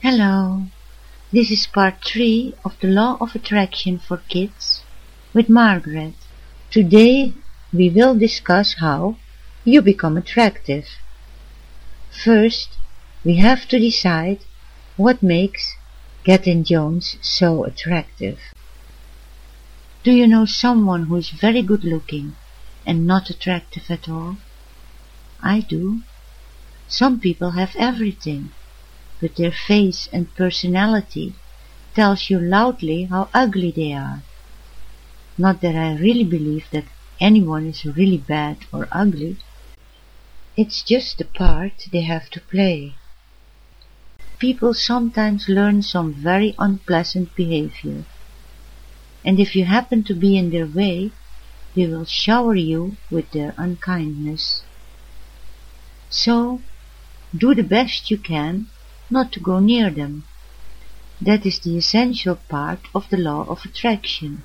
Hello, this is part 3 of the Law of Attraction for Kids with Margaret. Today we will discuss how you become attractive. First, we have to decide what makes Gethin Jones so attractive. Do you know someone who is very good looking and not attractive at all? I do. Some people have everything, but their face and personality tells you loudly how ugly they are. Not that I really believe that anyone is really bad or ugly. It's just the part they have to play. People sometimes learn some very unpleasant behavior, and if you happen to be in their way, they will shower you with their unkindness. So, do the best you can not to go near them. That is the essential part of the law of attraction.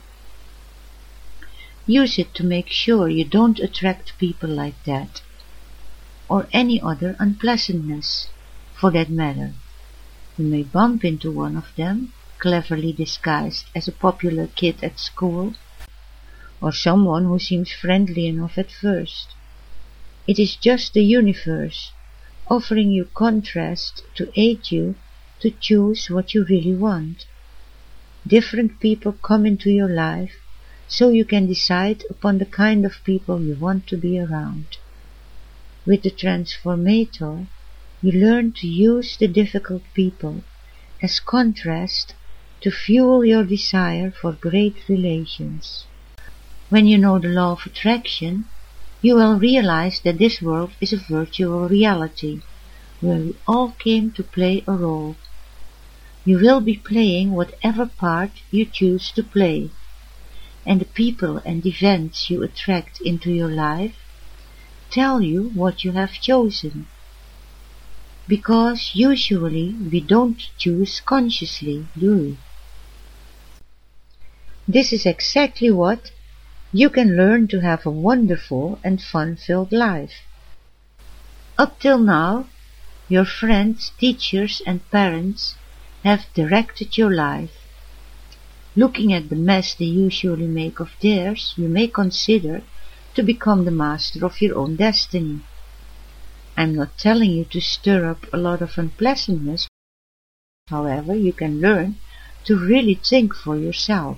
Use it to make sure you don't attract people like that, or any other unpleasantness, for that matter. You may bump into one of them, cleverly disguised as a popular kid at school, or someone who seems friendly enough at first. It is just the universe offering you contrast to aid you to choose what you really want. Different people come into your life so you can decide upon the kind of people you want to be around. With the transformator, you learn to use the difficult people as contrast to fuel your desire for great relations. When you know the law of attraction, you will realize that this world is a virtual reality, where we all came to play a role. You will be playing whatever part you choose to play, and the people and events you attract into your life tell you what you have chosen. Because usually we don't choose consciously, do we? This is exactly what you can learn to have a wonderful and fun-filled life. Up till now, your friends, teachers and parents have directed your life. Looking at the mess they usually make of theirs, you may consider to become the master of your own destiny. I'm not telling you to stir up a lot of unpleasantness. However, you can learn to really think for yourself.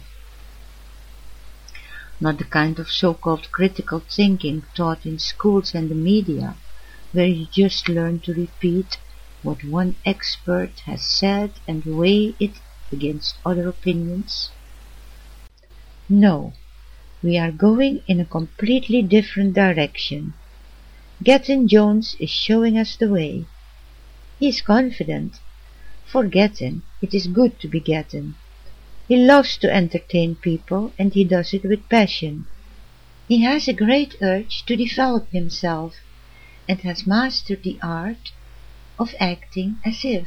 Not the kind of so-called critical thinking taught in schools and the media, where you just learn to repeat what one expert has said and weigh it against other opinions. No, we are going in a completely different direction. Gethin Jones is showing us the way. He is confident. For Gethin, it is good to be Gethin. He loves to entertain people, and he does it with passion. He has a great urge to develop himself, and has mastered the art of acting as if.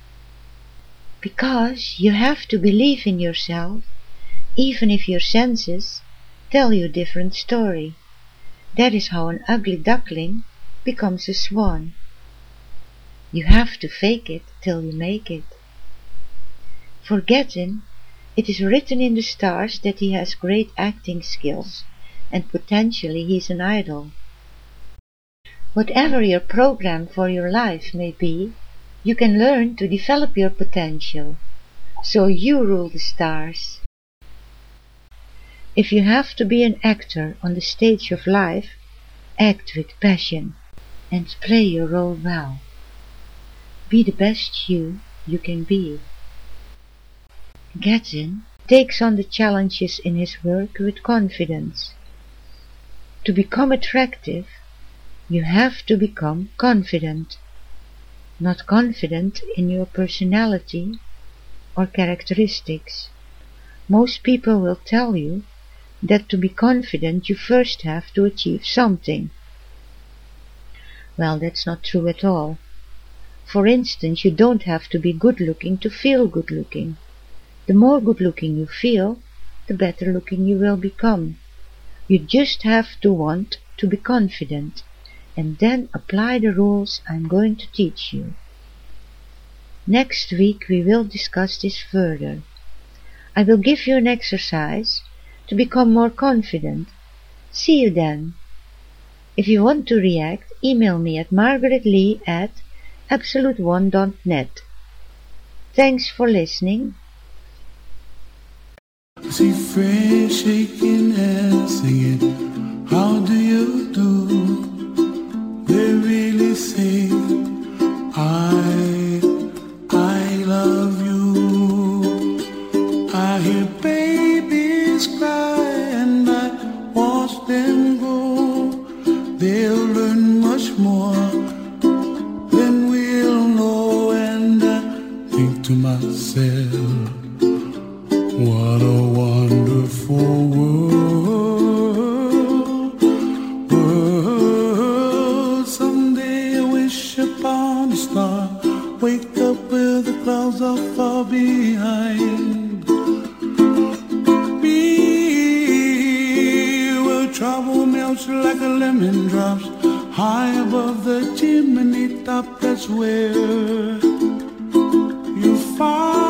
Because you have to believe in yourself, even if your senses tell you a different story. That is how an ugly duckling becomes a swan. You have to fake it till you make it. For Gethin, it is written in the stars that he has great acting skills, and potentially he is an idol. Whatever your program for your life may be, you can learn to develop your potential, so you rule the stars. If you have to be an actor on the stage of life, act with passion and play your role well. Be the best you can be. Gethin takes on the challenges in his work with confidence. To become attractive, you have to become confident. Not confident in your personality or characteristics. Most people will tell you that to be confident you first have to achieve something. Well, that's not true at all. For instance, you don't have to be good-looking to feel good-looking. The more good-looking you feel, the better looking you will become. You just have to want to be confident, and then apply the rules I'm going to teach you. Next week we will discuss this further. I will give you an exercise to become more confident. See you then. If you want to react, email me at margaretlee@absolute1.net. Thanks for listening. See friends shaking hands singing, how do you do? They really say, I love you. I hear babies cry and I watch them grow. They'll learn much more than we'll know. And I think to myself, what a wonderful world. Someday I wish upon a star, wake up where the clouds are far behind me, where trouble melts like a lemon drops high above the chimney top. That's where you find